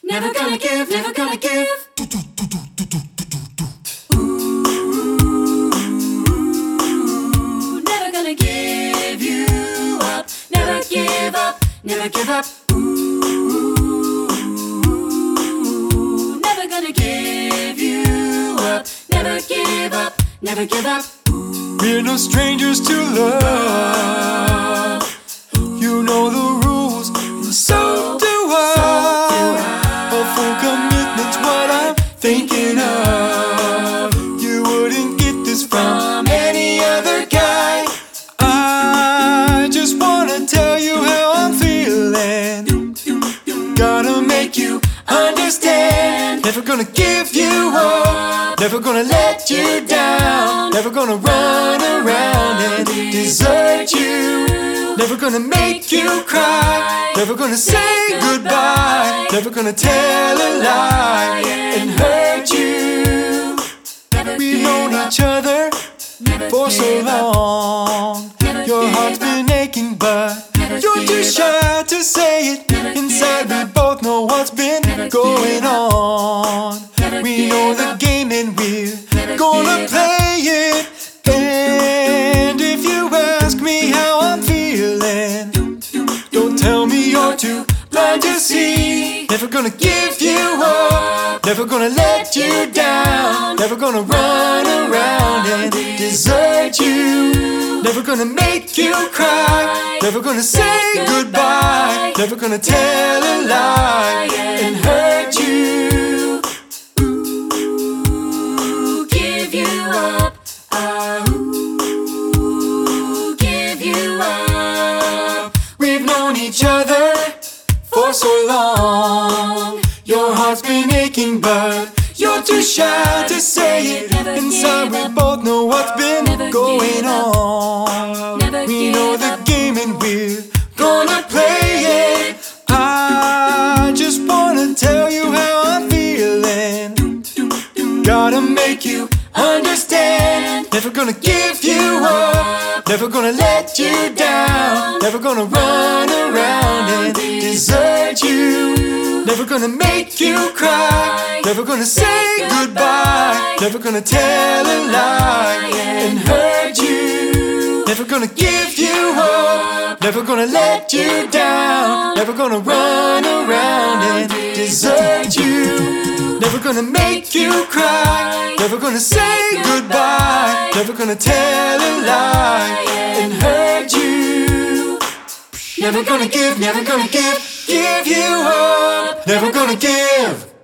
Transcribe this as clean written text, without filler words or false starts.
Never gonna give, never gonna give. Ooh, never gonna give you up. Never give up, never give up. Ooh, never gonna give you up. Never give up, never give up. We're no strangers to love. You know the rules, and so do I. A full commitment's what I'm thinking of. You wouldn't get this from any other guy. I just wanna tell you how I'm feeling. Gotta make you understand. Never gonna give you up. Never gonna let you down. Never gonna run around and desert you. Never gonna make you cry. Never gonna say goodbye. Never gonna tell a lie and hurt you. We've known each other for so long. Your heart's been aching, but you're too shy to say it. Inside we both know what's been going on. We know the game and we're gonna play it. And if you ask me how I'm feeling, don't tell me you're too blind to see. Never gonna give you up. Never gonna let you down. Never gonna run around and desert you. Never gonna make you cry. Never gonna say goodbye. Never gonna tell a lie and hurt you. Ooh, give you up. Ooh, give you up. We've known each other for so long. Your heart's been aching, but you're too shy to say it. Inside we both know what's been going on. We know the game and we're gonna play it. I just wanna tell you how I'm feeling. Gotta make you understand. Never gonna give you up. Never gonna let you down. Never gonna run around and desert you. Never gonna make you cry. Never gonna say goodbye. Never gonna tell a lie and hurt you. Never gonna give you up. Never gonna let you down. Never gonna run around and desert you. Never gonna make you cry. Never gonna say goodbye. Never gonna tell a lie and hurt you. Never gonna give you up. Never gonna give.